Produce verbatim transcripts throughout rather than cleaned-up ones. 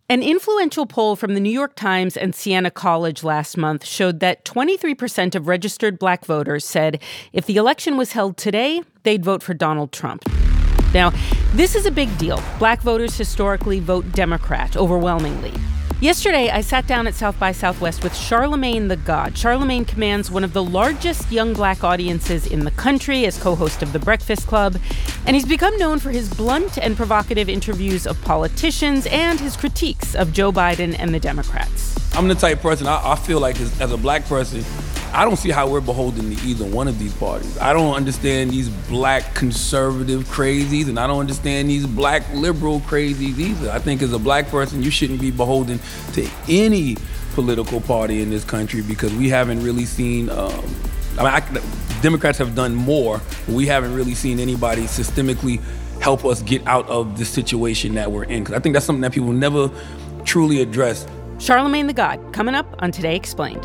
An influential poll from the New York Times and Siena College last month showed that twenty-three percent of registered black voters said if the election was held today, they'd vote for Donald Trump. Now, this is a big deal. Black voters historically vote Democrat overwhelmingly. Yesterday, I sat down at South by Southwest with Charlamagne the God. Charlamagne commands one of the largest young black audiences in the country as co-host of The Breakfast Club, and he's become known for his blunt and provocative interviews of politicians and his critiques of Joe Biden and the Democrats. I'm the type of person, I, I feel like as, as a black person, I don't see how we're beholden to either one of these parties. I don't understand these black conservative crazies, and I don't understand these black liberal crazies either. I think as a black person, you shouldn't be beholden to any political party in this country because we haven't really seen, um, I mean, I, Democrats have done more, but we haven't really seen anybody systemically help us get out of the situation that we're in. Because I think that's something that people never truly address. Charlamagne the God, coming up on Today Explained.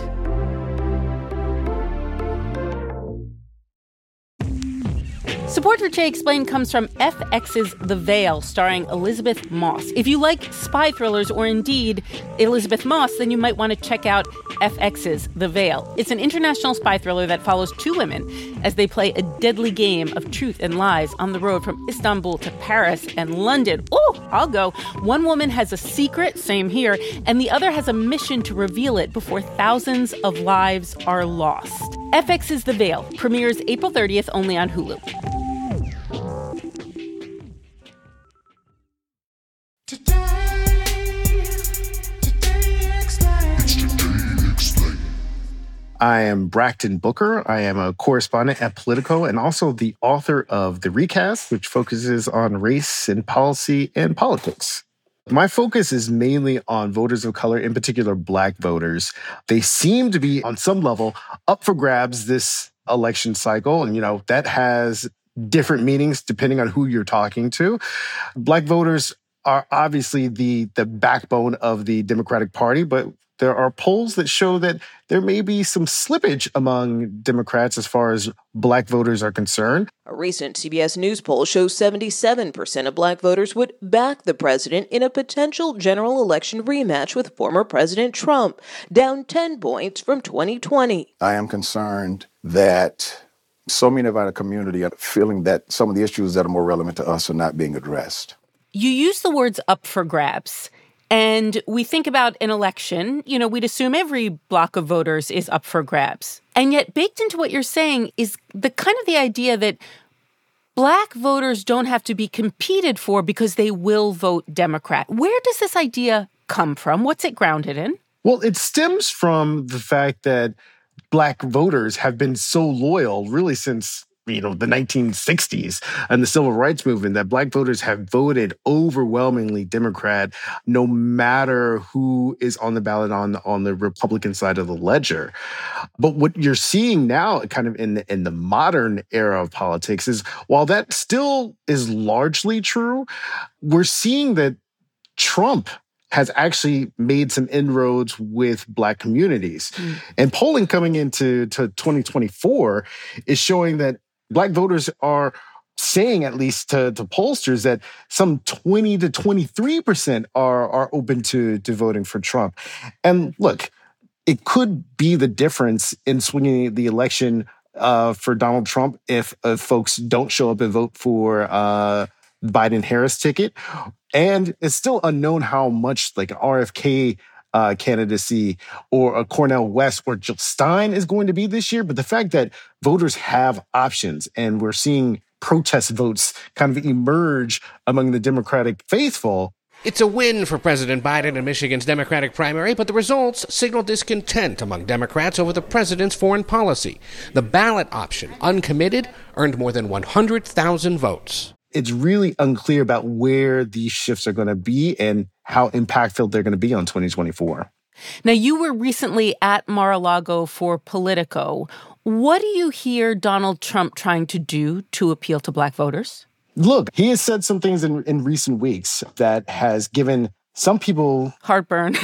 Support for Today Explained comes from F X's The Veil, starring Elizabeth Moss. If you like spy thrillers or indeed Elizabeth Moss, then you might want to check out F X's The Veil. It's an international spy thriller that follows two women as they play a deadly game of truth and lies on the road from Istanbul to Paris and London. Oh, I'll go. One woman has a secret, same here, and the other has a mission to reveal it before thousands of lives are lost. F X's The Veil premieres April thirtieth only on Hulu. I am Brackton Booker. I am a correspondent at Politico and also the author of The Recast, which focuses on race and policy and politics. My focus is mainly on voters of color, in particular black voters. They seem to be, on some level, up for grabs this election cycle. And, you know, that has different meanings depending on who you're talking to. Black voters are obviously the, the backbone of the Democratic Party, but there are polls that show that there may be some slippage among Democrats as far as black voters are concerned. A recent C B S News poll shows seventy-seven percent of black voters would back the president in a potential general election rematch with former President Trump, down ten points from twenty twenty. I am concerned that so many of our community are feeling that some of the issues that are more relevant to us are not being addressed. You use the words up for grabs. And we think about an election, you know, we'd assume every block of voters is up for grabs. And yet baked into what you're saying is the kind of the idea that black voters don't have to be competed for because they will vote Democrat. Where does this idea come from? What's it grounded in? Well, it stems from the fact that black voters have been so loyal really since you know, the nineteen sixties and the civil rights movement, that black voters have voted overwhelmingly Democrat, no matter who is on the ballot on, on the Republican side of the ledger. But what you're seeing now kind of in the, in the modern era of politics is, while that still is largely true, we're seeing that Trump has actually made some inroads with black communities. Mm. And polling coming into to twenty twenty-four is showing that black voters are saying, at least to, to pollsters, that some twenty to twenty-three percent are, are open to, to voting for Trump. And look, it could be the difference in swinging the election uh, for Donald Trump if uh, folks don't show up and vote for uh, Biden-Harris ticket. And it's still unknown how much like an R F K Uh, candidacy or a Cornel West or Jill Stein is going to be this year. But the fact that voters have options and we're seeing protest votes kind of emerge among the Democratic faithful. It's a win for President Biden in Michigan's Democratic primary, but the results signal discontent among Democrats over the president's foreign policy. The ballot option, uncommitted, earned more than one hundred thousand votes. It's really unclear about where these shifts are going to be and how impactful they're going to be on twenty twenty-four. Now, you were recently at Mar-a-Lago for Politico. What do you hear Donald Trump trying to do to appeal to black voters? Look, he has said some things in, in recent weeks that has given some people heartburn.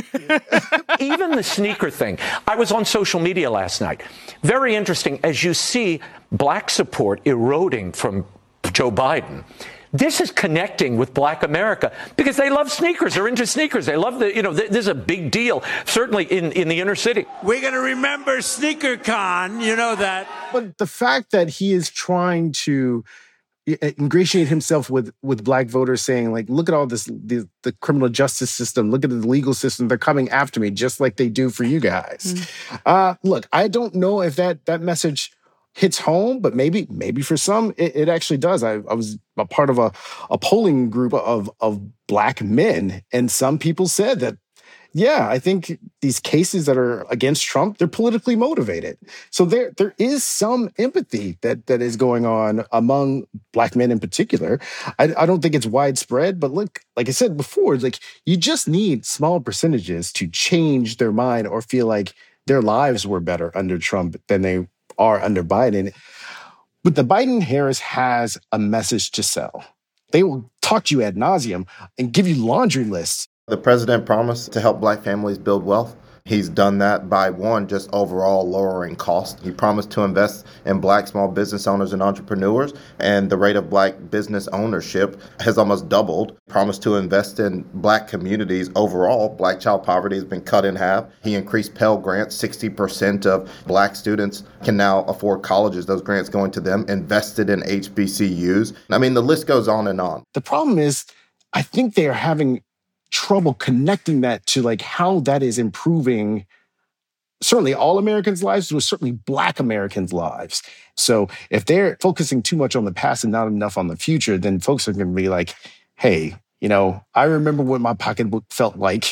Even the sneaker thing. I was on social media last night. Very interesting. As you see black support eroding from Joe Biden, This is connecting with Black America because they love sneakers. They're into sneakers. They love the, you know, th- this is a big deal, certainly in, in the inner city. We're going to remember SneakerCon, you know that. But the fact that he is trying to ingratiate himself with, with Black voters, saying, like, look at all this, the, the criminal justice system, look at the legal system, they're coming after me just like they do for you guys. Mm. Uh, look, I don't know if that that message hits home, but maybe maybe for some, it, it actually does. I, I was a part of a, a polling group of, of Black men, and some people said that, yeah, I think these cases that are against Trump, they're politically motivated. So there there is some empathy that that is going on among Black men in particular. I, I don't think it's widespread, but look, like I said before, it's like you just need small percentages to change their mind or feel like their lives were better under Trump than they are under Biden. But the Biden-Harris has a message to sell. They will talk to you ad nauseum and give you laundry lists. The president promised to help Black families build wealth. He's done that by, one, just overall lowering costs. He promised to invest in Black small business owners and entrepreneurs, and the rate of Black business ownership has almost doubled. He promised to invest in Black communities overall. Black child poverty has been cut in half. He increased Pell Grants. sixty percent of Black students can now afford colleges. Those grants going to them, invested in H B C Us. I mean, the list goes on and on. The problem is, I think they are having trouble connecting that to like how that is improving certainly all Americans' lives, but certainly Black Americans' lives. So if they're focusing too much on the past and not enough on the future, then folks are going to be like, hey, you know, I remember what my pocketbook felt like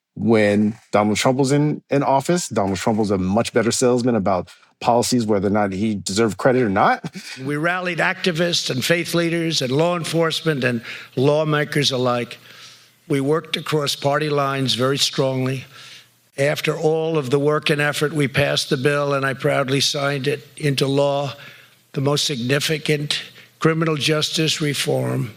when Donald Trump was in, in office. Donald Trump was a much better salesman about policies, whether or not he deserved credit or not. We rallied activists and faith leaders and law enforcement and lawmakers alike. We worked across party lines very strongly. After all of the work and effort, we passed the bill, and I proudly signed it into law, the most significant criminal justice reform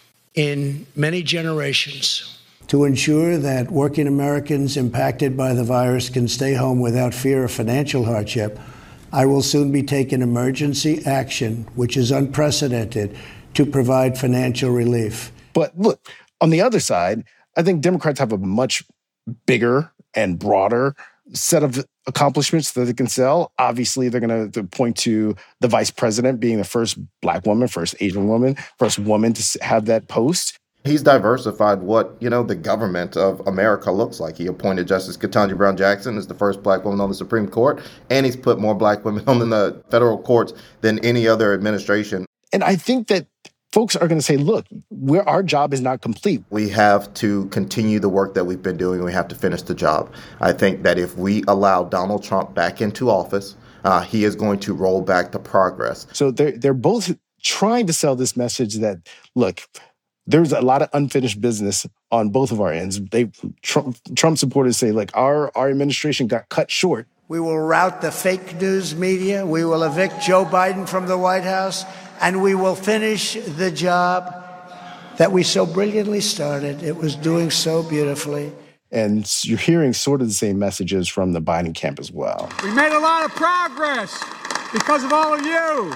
in many generations. To ensure that working Americans impacted by the virus can stay home without fear of financial hardship, I will soon be taking emergency action, which is unprecedented, to provide financial relief. But look, on the other side, I think Democrats have a much bigger and broader set of accomplishments that they can sell. Obviously, they're going to point to the vice president being the first Black woman, first Asian woman, first woman to have that post. He's diversified what, you know, the government of America looks like. He appointed Justice Ketanji Brown Jackson as the first Black woman on the Supreme Court, and he's put more Black women on the federal courts than any other administration. And I think that folks are going to say, look, we're, our job is not complete. We have to continue the work that we've been doing. We have to finish the job. I think that if we allow Donald Trump back into office, uh, he is going to roll back the progress. So they're, they're both trying to sell this message that, look, there's a lot of unfinished business on both of our ends. They Trump, Trump supporters say, like, our, our administration got cut short. We will rout the fake news media. We will evict Joe Biden from the White House. And we will finish the job that we so brilliantly started. It was doing so beautifully. And you're hearing sort of the same messages from the Biden camp as well. We made a lot of progress because of all of you.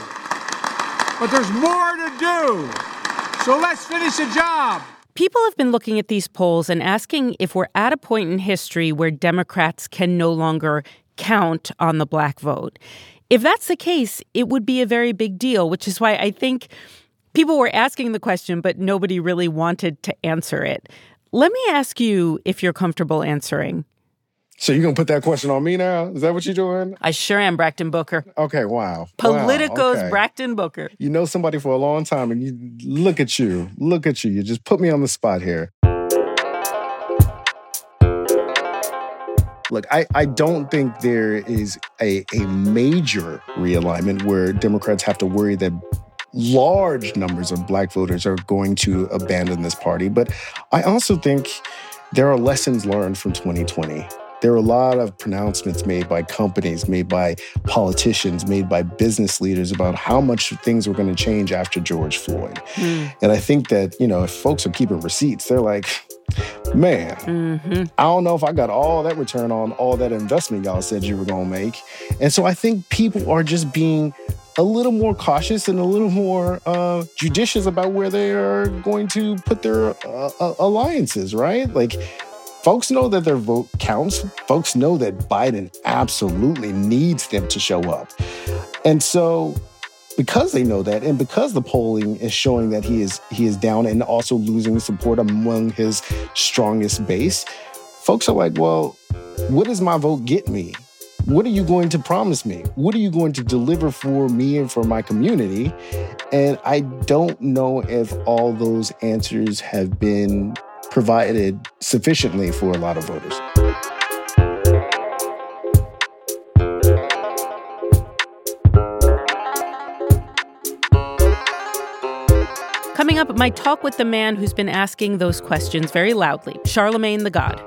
But there's more to do. So let's finish the job. People have been looking at these polls and asking if we're at a point in history where Democrats can no longer count on the Black vote. If that's the case, it would be a very big deal, which is why I think people were asking the question, but nobody really wanted to answer it. Let me ask you if you're comfortable answering. So you're going to put that question on me now? Is that what you're doing? I sure am, Braxton Booker. Okay, wow. Politico's wow, okay. Braxton Booker. You know somebody for a long time, and you look at you. Look at you. You just put me on the spot here. Look, I, I don't think there is a, a major realignment where Democrats have to worry that large numbers of Black voters are going to abandon this party. But I also think there are lessons learned from twenty twenty. There were a lot of pronouncements made by companies, made by politicians, made by business leaders about how much things were going to change after George Floyd. Mm. And I think that, you know, if folks are keeping receipts, they're like, man, mm-hmm. I don't know if I got all that return on all that investment y'all said you were going to make. And so I think people are just being a little more cautious and a little more uh, judicious about where they are going to put their uh, uh, alliances, right? Like, folks know that their vote counts. Folks know that Biden absolutely needs them to show up. And so because they know that, and because the polling is showing that he is he is down and also losing support among his strongest base, folks are like, well, what does my vote get me? What are you going to promise me? What are you going to deliver for me and for my community? And I don't know if all those answers have been provided sufficiently for a lot of voters. Coming up, my talk with the man who's been asking those questions very loudly, Charlamagne the God.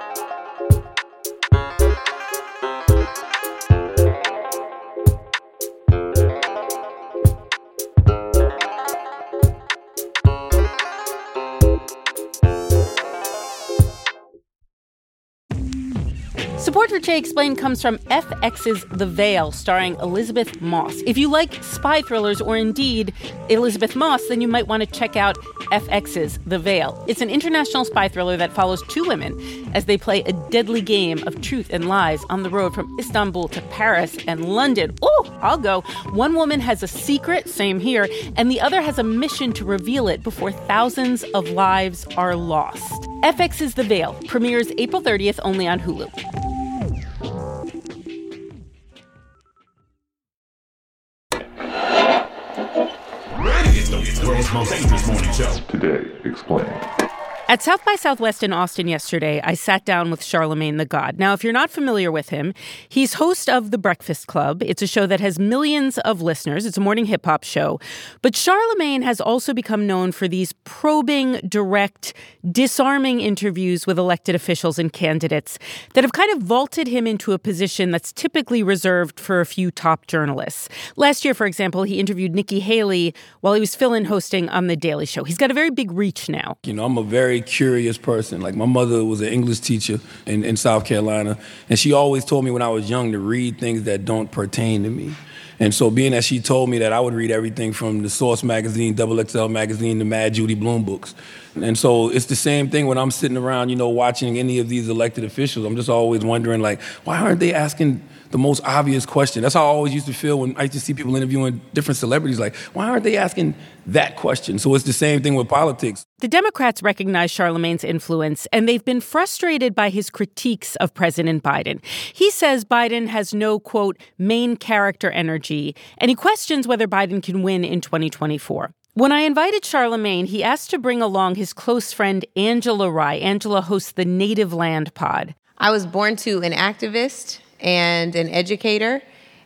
Support for Jay Explained comes from F X's The Veil, starring Elizabeth Moss. If you like spy thrillers or indeed Elizabeth Moss, then you might want to check out F X's The Veil. It's an international spy thriller that follows two women as they play a deadly game of truth and lies on the road from Istanbul to Paris and London. Oh, I'll go. One woman has a secret, same here, and the other has a mission to reveal it before thousands of lives are lost. F X's The Veil premieres April thirtieth only on Hulu. World's most dangerous morning show. Today, Explained. At South by Southwest in Austin yesterday, I sat down with Charlamagne the God. Now, if you're not familiar with him, he's host of The Breakfast Club. It's a show that has millions of listeners. It's a morning hip-hop show. But Charlamagne has also become known for these probing, direct, disarming interviews with elected officials and candidates that have kind of vaulted him into a position that's typically reserved for a few top journalists. Last year, for example, he interviewed Nikki Haley while he was fill-in hosting on The Daily Show. He's got a very big reach now. You know, I'm a very curious person. Like, my mother was an English teacher in, in South Carolina, and she always told me when I was young to read things that don't pertain to me. And so being that she told me that, I would read everything from the Source magazine, Double X L magazine, the Mad Judy Blume books. And so it's the same thing when I'm sitting around, you know, watching any of these elected officials. I'm just always wondering, like, why aren't they asking the most obvious question? That's how I always used to feel when I used to see people interviewing different celebrities. Like, why aren't they asking that question? So it's the same thing with politics. The Democrats recognize Charlamagne's influence, and they've been frustrated by his critiques of President Biden. He says Biden has no, quote, main character energy, and he questions whether Biden can win in twenty twenty-four. When I invited Charlamagne, he asked to bring along his close friend Angela Rye. Angela hosts the Native Land Pod. I was born to an activist and an educator,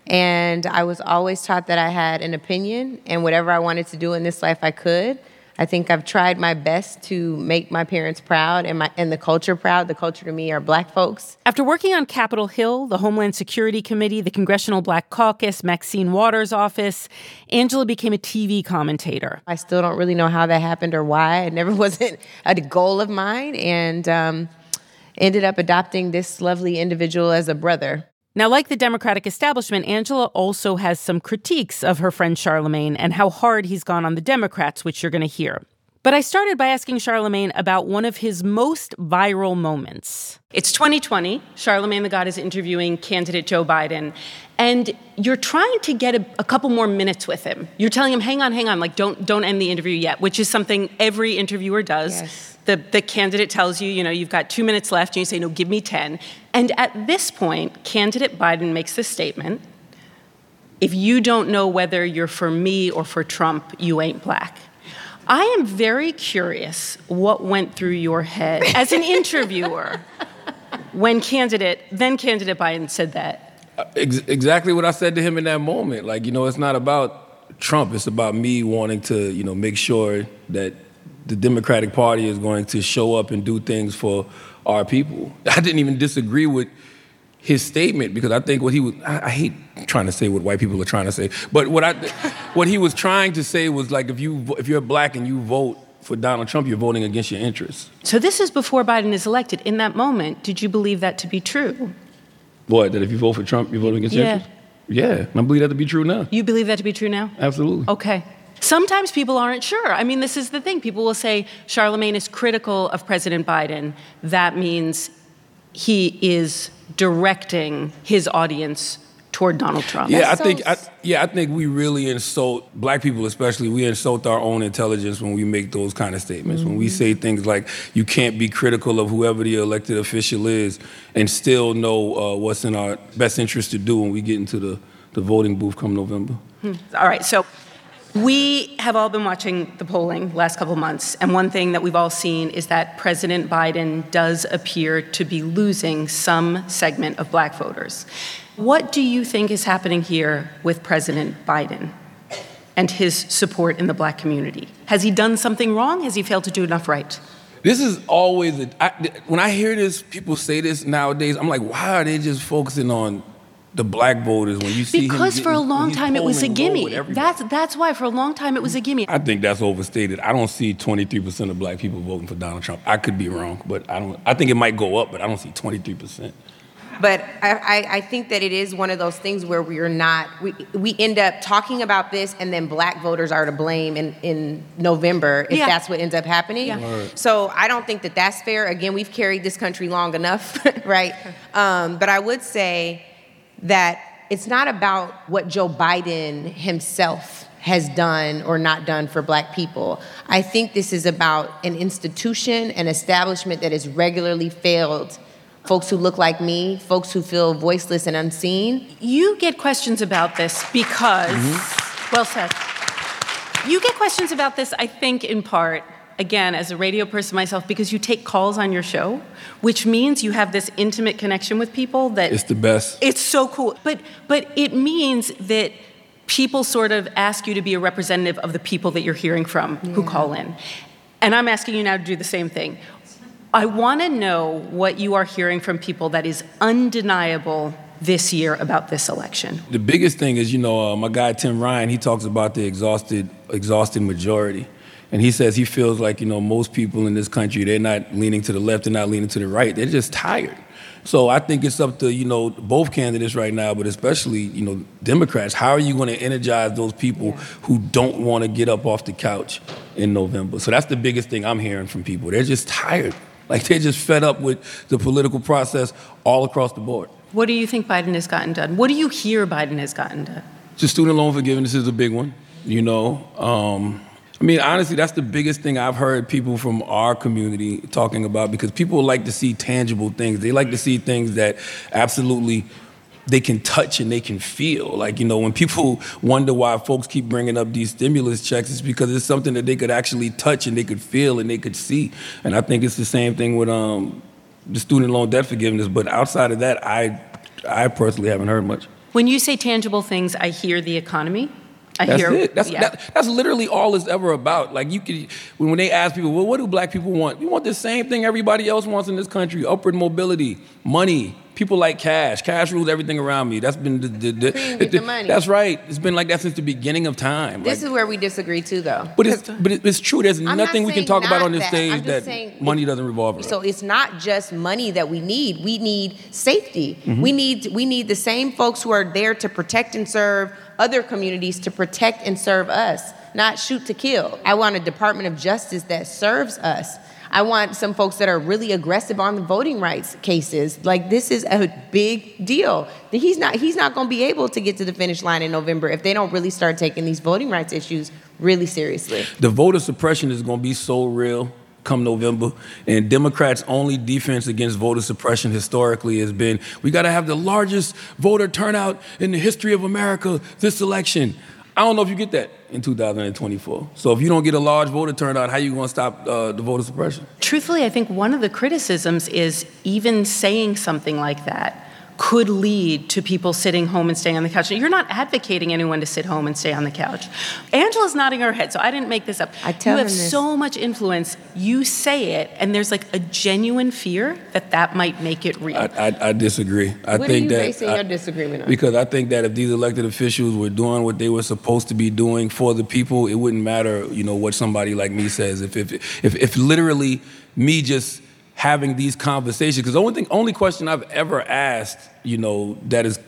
and I was always taught that I had an opinion, and whatever I wanted to do in this life, I could. I think I've tried my best to make my parents proud and my and the culture proud. The culture to me are Black folks. After working on Capitol Hill, the Homeland Security Committee, the Congressional Black Caucus, Maxine Waters' office, Angela became a T V commentator. I still don't really know how that happened or why. It never wasn't a goal of mine, and um, ended up adopting this lovely individual as a brother. Now, like the Democratic establishment, Angela also has some critiques of her friend Charlamagne and how hard he's gone on the Democrats, which you're going to hear. But I started by asking Charlamagne about one of his most viral moments. It's twenty twenty. Charlamagne the God is interviewing candidate Joe Biden, and you're trying to get a, a couple more minutes with him. You're telling him, hang on, hang on, like, don't don't end the interview yet, which is something every interviewer does. Yes. The, the candidate tells you, you know, you've got two minutes left, and you say, no, give me ten. And at this point, candidate Biden makes this statement: if you don't know whether you're for me or for Trump, you ain't black. I am very curious what went through your head as an interviewer when candidate, then candidate Biden said that. Ex- exactly what I said to him in that moment. Like, you know, it's not about Trump. It's about me wanting to, you know, make sure that the Democratic Party is going to show up and do things for our people. I didn't even disagree with his statement, because I think what he was, I, I hate trying to say what white people are trying to say, but what I, what he was trying to say was, like, if you if you're black and you vote for Donald Trump, you're voting against your interests. So this is before Biden is elected. In that moment, did you believe that to be true? What, that if you vote for Trump, you're voting against your yeah. interests? Yeah, and I believe that to be true now. You believe that to be true now? Absolutely. Okay. Sometimes people aren't sure. I mean, this is the thing. People will say Charlemagne is critical of President Biden. That means he is directing his audience toward Donald Trump. Yeah, That's I so think. I, yeah, I think we really insult black people, especially. We insult our own intelligence when we make those kind of statements. Mm-hmm. When we say things like, "You can't be critical of whoever the elected official is and still know uh, what's in our best interest to do when we get into the the voting booth come November." Hmm. All right, so. We have all been watching the polling last couple of months, and one thing that we've all seen is that President Biden does appear to be losing some segment of black voters. What do you think is happening here with President Biden and his support in the black community? Has he done something wrong? Has he failed to do enough right? This is always, a, I, when I hear this, people say this nowadays, I'm like, why are they just focusing on the black voters when you see because him for a getting, long time it was a gimme. That's That's that's why for a long time it was a gimme. I think that's overstated. I don't see twenty-three percent of black people voting for Donald Trump. I could be wrong, but I don't. I think it might go up, but I don't see twenty-three percent. But I, I, I think that it is one of those things where we're not, we, we end up talking about this and then black voters are to blame in, in November if Yeah. that's what ends up happening. Yeah. Right. So I don't think that that's fair. Again, we've carried this country long enough, right? Um, but I would say that it's not about what Joe Biden himself has done or not done for black people. I think this is about an institution, an establishment that has regularly failed folks who look like me, folks who feel voiceless and unseen. You get questions about this because, Mm-hmm. well said. You get questions about this, I think, in part, again, as a radio person myself, because you take calls on your show, which means you have this intimate connection with people that It's the best. it's so cool. But but it means that people sort of ask you to be a representative of the people that you're hearing from who call in. And I'm asking you now to do the same thing. I want to know what you are hearing from people that is undeniable this year about this election. The biggest thing is, you know, uh, my guy Tim Ryan, he talks about the exhausted, exhausted majority. And he says he feels like, you know, most people in this country, they're not leaning to the left, they're not leaning to the right. They're just tired. So I think it's up to, you know, both candidates right now, but especially, you know, Democrats. How are you going to energize those people yeah. who don't want to get up off the couch in November? So that's the biggest thing I'm hearing from people. They're just tired. Like, they're just fed up with the political process all across the board. What do you think Biden has gotten done? What do you hear Biden has gotten done? Just student loan forgiveness is a big one, you know. Um, I mean, honestly, that's the biggest thing I've heard people from our community talking about, because people like to see tangible things. They like to see things that absolutely they can touch and they can feel. Like, you know, when people wonder why folks keep bringing up these stimulus checks, it's because it's something that they could actually touch and they could feel and they could see. And I think it's the same thing with um, the student loan debt forgiveness. But outside of that, I, I personally haven't heard much. When you say tangible things, I hear the economy. I That's hear, it. That's, yeah. that, that's literally all it's ever about. Like, you could, when, when they ask people, well, what do black people want? We want the same thing everybody else wants in this country: upward mobility, money. People like cash. Cash rules everything around me. That's been the, the, the, Cream, the, get the money. That's right. It's been like that since the beginning of time. This like, is where we disagree too, though. but it's but it, it's true. There's I'm nothing not we can saying talk about not on this that. stage I'm just that saying money it- doesn't revolve around. So it's not just money that we need. We need safety. Mhm. We need we need the same folks who are there to protect and serve other communities to protect and serve us, not shoot to kill. I want a Department of Justice that serves us. I want some folks that are really aggressive on the voting rights cases. Like, this is a big deal. He's not he's not going to be able to get to the finish line in November if they don't really start taking these voting rights issues really seriously. The voter suppression is going to be so real come November, and Democrats' only defense against voter suppression historically has been, we got to have the largest voter turnout in the history of America this election. I don't know if you get that in two thousand twenty-four. So if you don't get a large voter turnout, how are you going to stop uh, the voter suppression? Truthfully, I think one of the criticisms is even saying something like that could lead to people sitting home and staying on the couch. You're not advocating anyone to sit home and stay on the couch. Angela's nodding her head, so I didn't make this up. I tell you have him this. so much influence. You say it, and there's like a genuine fear that that might make it real. I, I, I disagree. I What think are you that basing I- your disagreement on? Because I think that if these elected officials were doing what they were supposed to be doing for the people, it wouldn't matter, you know, what somebody like me says. If if if, if literally me just having these conversations, because the only thing, only question I've ever asked, you know, that is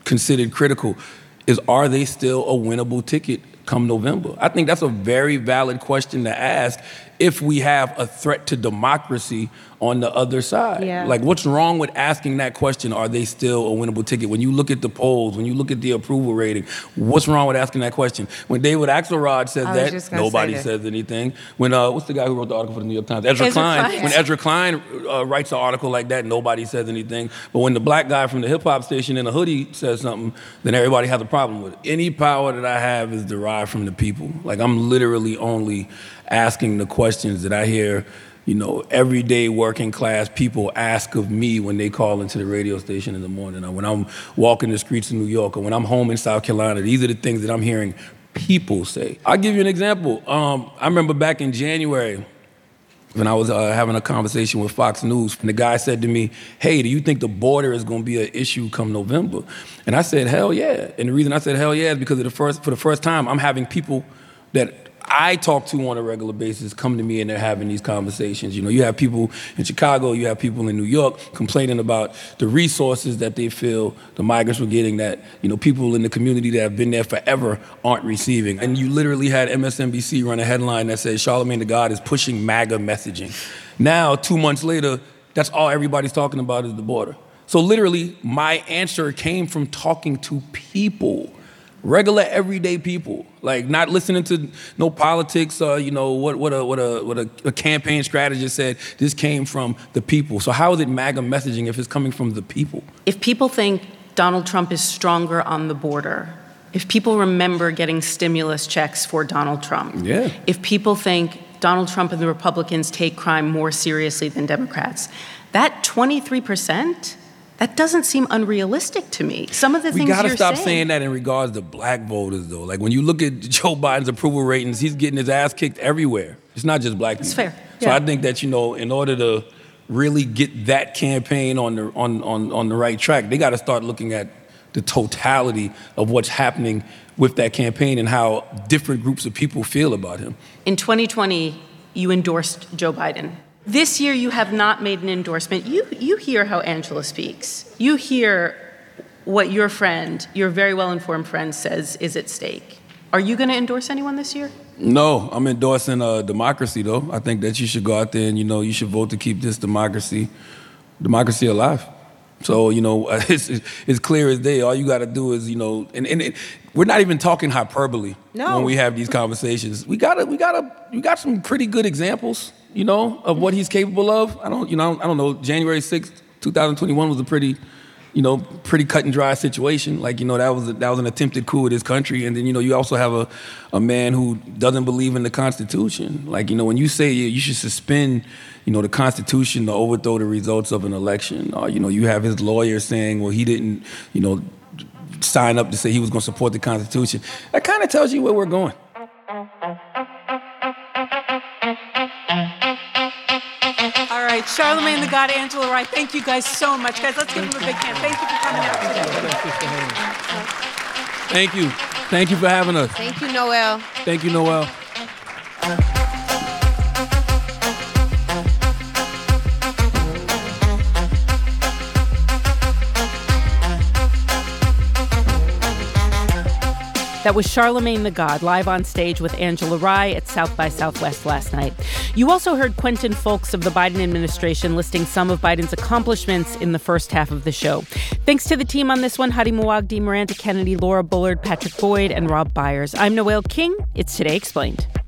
considered critical is, are they still a winnable ticket come November? I think that's a very valid question to ask if we have a threat to democracy on the other side. Yeah. Like, what's wrong with asking that question, are they still a winnable ticket? When you look at the polls, when you look at the approval rating, what's wrong with asking that question? When David Axelrod said that, nobody that. says anything. When, uh, what's the guy who wrote the article for the New York Times? Ezra, Ezra Klein. Klein. When Ezra Klein uh, writes an article like that, nobody says anything. But when the black guy from the hip-hop station in a hoodie says something, then everybody has a problem with it. Any power that I have is derived from the people. Like, I'm literally only asking the questions that I hear, you know, everyday working class people ask of me when they call into the radio station in the morning, or when I'm walking the streets of New York, or when I'm home in South Carolina. These are the things that I'm hearing people say. I'll give you an example. Um, I remember back in January when I was uh, having a conversation with Fox News, and the guy said to me, hey, do you think the border is going to be an issue come November? And I said, hell yeah. And the reason I said hell yeah is because of the first, for the first time, I'm having people that I talk to on a regular basis come to me and they're having these conversations. You know, you have people in Chicago, you have people in New York complaining about the resources that they feel the migrants were getting that, you know, people in the community that have been there forever aren't receiving. And you literally had M S N B C run a headline that said Charlamagne tha God is pushing MAGA messaging. Now, two months later, that's all everybody's talking about is the border. So literally, my answer came from talking to people. Regular, everyday people, like not listening to no politics. Uh, you know what? What a what a what a, a campaign strategist said. This came from the people. So how is it MAGA messaging if it's coming from the people? If people think Donald Trump is stronger on the border, if people remember getting stimulus checks for Donald Trump, yeah. If people think Donald Trump and the Republicans take crime more seriously than Democrats, that twenty-three percent. That doesn't seem unrealistic to me. Some of the we things gotta you're stop saying. saying that in regards to black voters, though. Like when you look at Joe Biden's approval ratings, he's getting his ass kicked everywhere. It's not just black people. It's fair. So Yeah. I think that, you know, in order to really get that campaign on the on on, on the right track, they got to start looking at the totality of what's happening with that campaign and how different groups of people feel about him. In twenty twenty, you endorsed Joe Biden. This year, you have not made an endorsement. You you hear how Angela speaks. You hear what your friend, your very well-informed friend, says is at stake. Are you going to endorse anyone this year? No, I'm endorsing uh, democracy, though. I think that you should go out there and, you know, you should vote to keep this democracy, democracy alive. So, you know, it's, it's clear as day. All you got to do is, you know, and, and it, we're not even talking hyperbole No. when we have these conversations. We got we got we got some pretty good examples, you know, of what he's capable of. I don't, you know, I don't know. January sixth, twenty twenty-one was a pretty, you know, pretty cut and dry situation. Like, you know, that was a, that was an attempted coup of this country. And then, you know, you also have a, a man who doesn't believe in the Constitution. Like, you know, when you say you, you should suspend, you know, the Constitution to overthrow the results of an election, or, you know, you have his lawyer saying, well, he didn't, you know, sign up to say he was going to support the Constitution. That kind of tells you where we're going. All right, Charlamagne tha God, Angela Rye, thank you guys so much. Guys, let's give them a big hand. Thank you for coming out today. Thank you. Thank you for having us. Thank you, Noel. Thank you, Noel. That was Charlamagne tha God, live on stage with Angela Rye at South by Southwest last night. You also heard Quentin Fulks of the Biden administration listing some of Biden's accomplishments in the first half of the show. Thanks to the team on this one, Hadi Muwagdi, Miranda Kennedy, Laura Bullard, Patrick Boyd, and Rob Byers. I'm Noelle King. It's Today Explained.